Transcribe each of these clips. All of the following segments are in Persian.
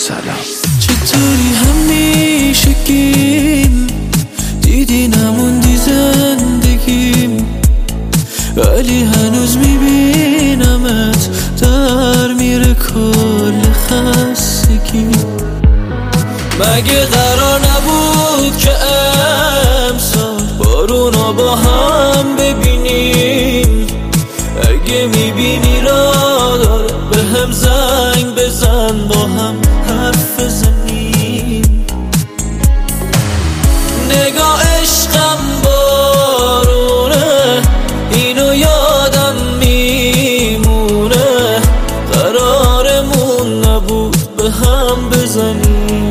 سلام. چطوری همیشه گیم دیدی نموندی زندگیم، ولی هنوز میبینمت در میره کل خستگی. مگه قرار نبود که امسال بارونا با هم ببینیم؟ اگه میبینی را داره به هم زنگ بزن، با هم حرف بزنیم. نگاه عشقم بارونه، اینو یادم میمونه، قرارمون نبود به هم بزنیم.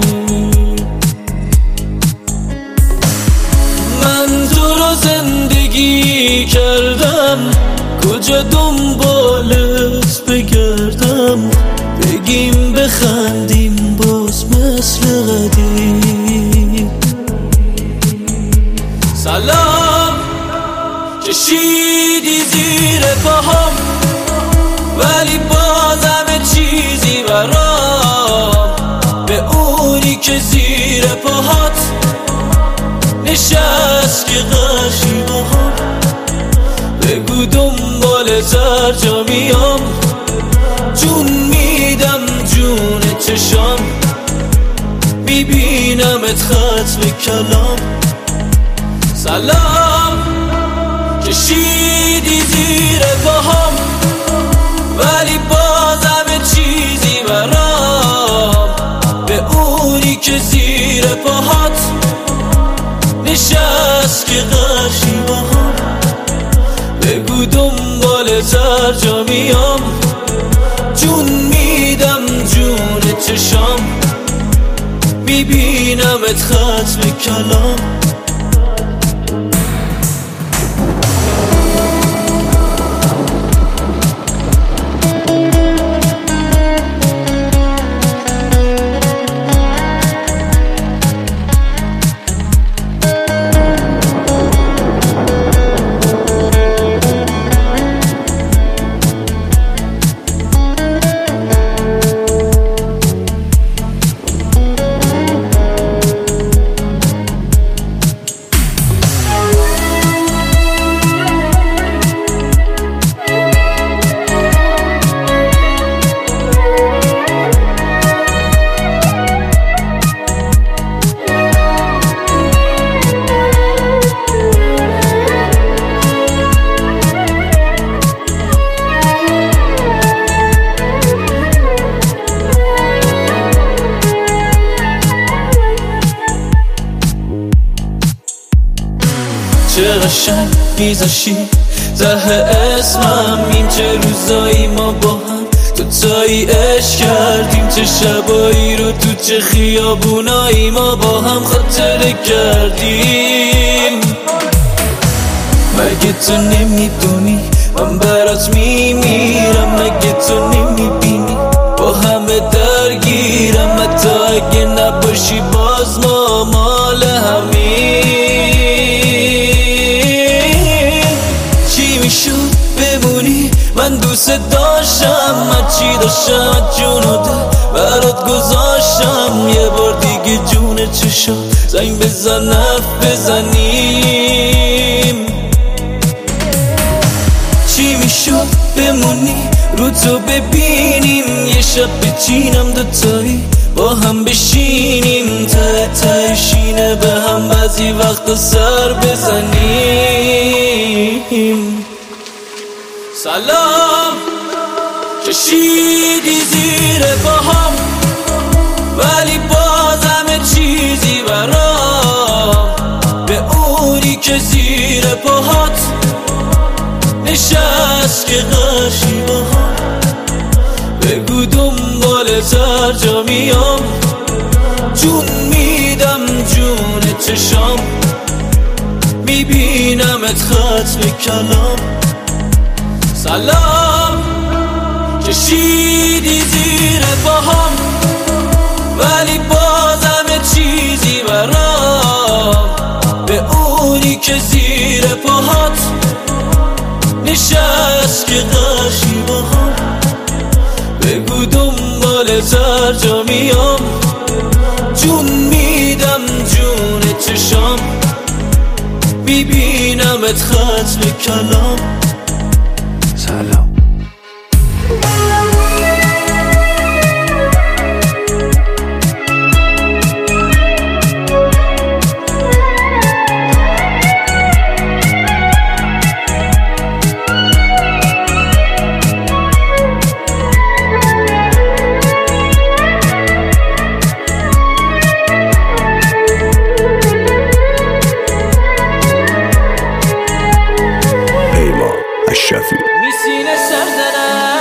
من تو رو زندگی کردم، کجا دنبالت بگردم؟ بگیم بخندیم باز مثل قدیم. سلام کشیدی زیر پاهم، ولی بازم چیزی برام. به اونی که زیر پاهات نشست که قشی باهم، بگو دنبالت هر جا میام، جون میدم جون چشام، میبینمت ختم کلام. سلام کشیدی زیر پاهم، ولی بازم چیزی برام. به اونی که زیر پاهات نشست که قشی باهم، بگو دنبالت هر جا میام، جون میدم جون چشام، میبینمت ختم کلام. چه قشنگ میذاشی ته اسمم، این چه روزایی ما با هم دوتایی عشق کردیم، چه شبایی رو تو چه خیابونایی ما با هم خاطره کردیم. مگه تو نمیدونی من برات میمیرم؟ مگه تو نمیبینی با همه درگیرم؟ حتی اگه نباشی باز ما مال همین. بمونی من دوست داشتم، هرچی داشتم جونو برات گذاشتم. یه بار دیگه جون چشم زنگ بزن حرف بزنیم. چی میشد بمونی رو تو ببینیم، یه شب بچینم دوتایی با هم بشینیم، ته تهشینه به هم بعضی وقتا سر بزنیم. سلام کشیدی زیر پاهم، ولی بازم چیزی برام. به اونی که زیر پاهات نشست که قشی باهم، بگو دنبالت هر جا میام، جون میدم جون چشام، میبینمت ختم کلام. سلام کشیدی زیر پاهم، ولی بازم چیزی برام. به اونی که زیر پاهات نشست که قشی باهم، بگو دنبالت هر جا میام، رویت ختم کلام. سلام. میسینه سر زنم